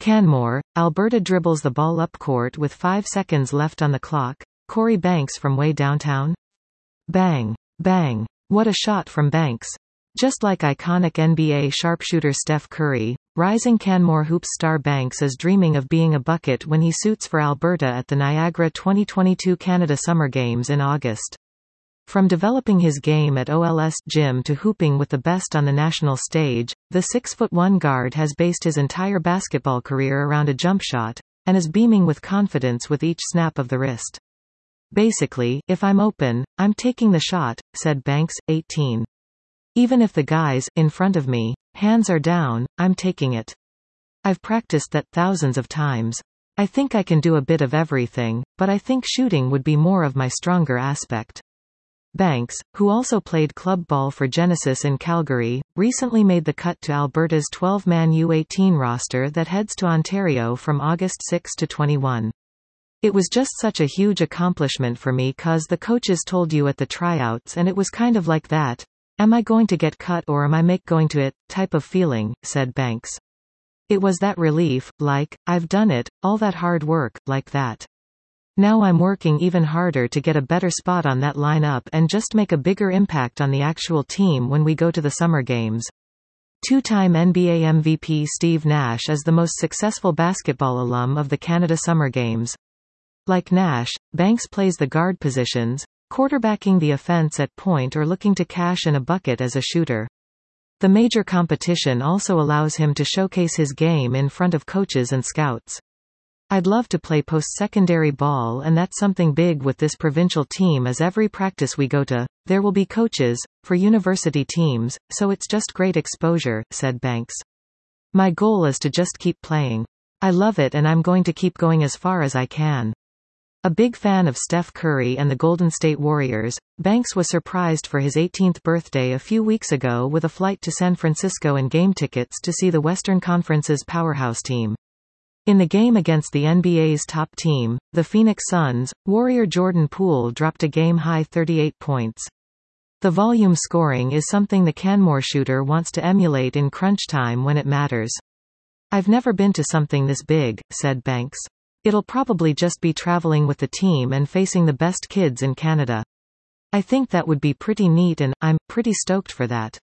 Canmore, Alberta dribbles the ball up court with 5 seconds left on the clock. Corey Banks from way downtown? Bang. Bang. What a shot from Banks. Just like iconic NBA sharpshooter Steph Curry, rising Canmore Hoops star Banks is dreaming of being a bucket when he suits for Alberta at the Niagara 2022 Canada Summer Games in August. From developing his game at OLS Gym to hooping with the best on the national stage, the 6'1" guard has based his entire basketball career around a jump shot, and is beaming with confidence with each snap of the wrist. Basically, if I'm open, I'm taking the shot, said Banks, 18. Even if the guys in front of me, hands are down, I'm taking it. I've practiced that thousands of times. I think I can do a bit of everything, but I think shooting would be more of my stronger aspect. Banks, who also played club ball for Genesis in Calgary, recently made the cut to Alberta's 12-man U18 roster that heads to Ontario from August 6 to 21. It was just such a huge accomplishment for me 'cause the coaches told you at the tryouts and it was kind of like that, am I going to get cut or am I going to it, type of feeling, said Banks. It was that relief, like, I've done it, all that hard work, like that. Now I'm working even harder to get a better spot on that lineup and just make a bigger impact on the actual team when we go to the Summer Games. Two-time NBA MVP Steve Nash is the most successful basketball alum of the Canada Summer Games. Like Nash, Banks plays the guard positions, quarterbacking the offense at point or looking to cash in a bucket as a shooter. The major competition also allows him to showcase his game in front of coaches and scouts. I'd love to play post-secondary ball and that's something big with this provincial team as every practice we go to, there will be coaches, for university teams, so it's just great exposure, said Banks. My goal is to just keep playing. I love it and I'm going to keep going as far as I can. A big fan of Steph Curry and the Golden State Warriors, Banks was surprised for his 18th birthday a few weeks ago with a flight to San Francisco and game tickets to see the Western Conference's powerhouse team. In the game against the NBA's top team, the Phoenix Suns, Warrior Jordan Poole dropped a game-high 38 points. The volume scoring is something the Canmore shooter wants to emulate in crunch time when it matters. I've never been to something this big, said Banks. It'll probably just be traveling with the team and facing the best kids in Canada. I think that would be pretty neat and I'm pretty stoked for that.